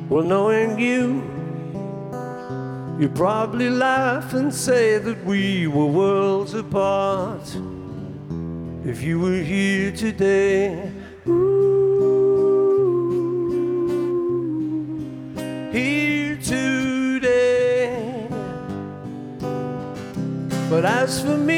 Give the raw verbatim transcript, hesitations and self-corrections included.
Well, knowing you, you probably laugh and say that we were worlds apart. If you were here today, ooh, here today. But as for me,